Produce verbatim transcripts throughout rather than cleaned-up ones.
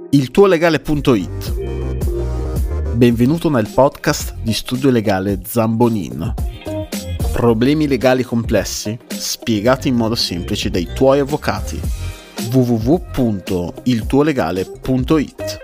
il tuo legale punto it. Benvenuto nel podcast di studio legale Zambonin. Problemi legali complessi spiegati in modo semplice dai tuoi avvocati. w w w punto il tuo legale punto it.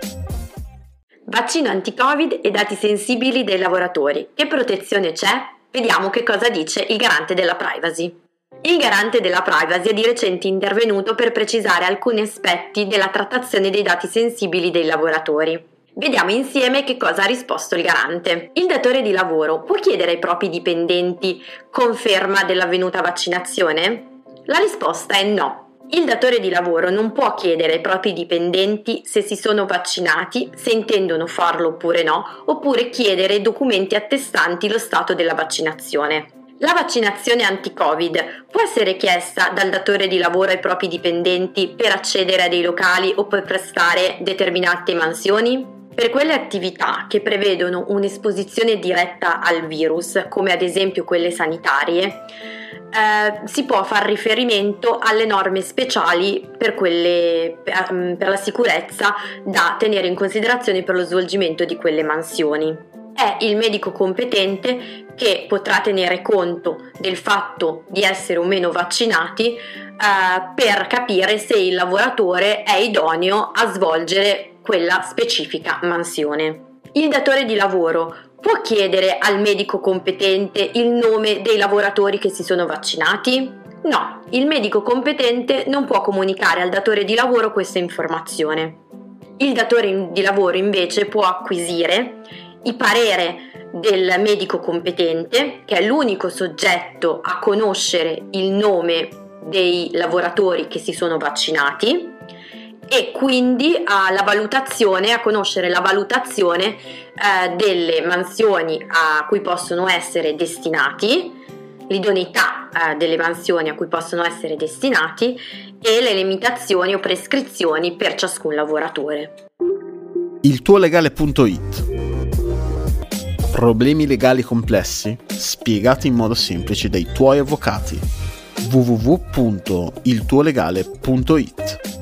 Vaccino anti-Covid e dati sensibili dei lavoratori. Che protezione c'è? Vediamo che cosa dice il garante della privacy. Il garante della privacy è di recente intervenuto per precisare alcuni aspetti della trattazione dei dati sensibili dei lavoratori. Vediamo insieme che cosa ha risposto il garante. Il datore di lavoro può chiedere ai propri dipendenti conferma dell'avvenuta vaccinazione? La risposta è no. Il datore di lavoro non può chiedere ai propri dipendenti se si sono vaccinati, se intendono farlo oppure no, oppure chiedere documenti attestanti lo stato della vaccinazione. La vaccinazione anti-Covid può essere chiesta dal datore di lavoro ai propri dipendenti per accedere a dei locali o per prestare determinate mansioni? Per quelle attività che prevedono un'esposizione diretta al virus, come ad esempio quelle sanitarie, eh, si può far riferimento alle norme speciali per, quelle, per, per la sicurezza da tenere in considerazione per lo svolgimento di quelle mansioni. È il medico competente che potrà tenere conto del fatto di essere o meno vaccinati eh, per capire se il lavoratore è idoneo a svolgere quella specifica mansione. Il datore di lavoro può chiedere al medico competente il nome dei lavoratori che si sono vaccinati? No, il medico competente non può comunicare al datore di lavoro questa informazione. Il datore di lavoro invece può acquisire il parere del medico competente, che è l'unico soggetto a conoscere il nome dei lavoratori che si sono vaccinati, e quindi alla valutazione, a conoscere la valutazione eh, delle mansioni a cui possono essere destinati, l'idoneità eh, delle mansioni a cui possono essere destinati e le limitazioni o prescrizioni per ciascun lavoratore. il tuo legale punto it. Problemi legali complessi spiegati in modo semplice dai tuoi avvocati. w w w punto il tuo legale punto it.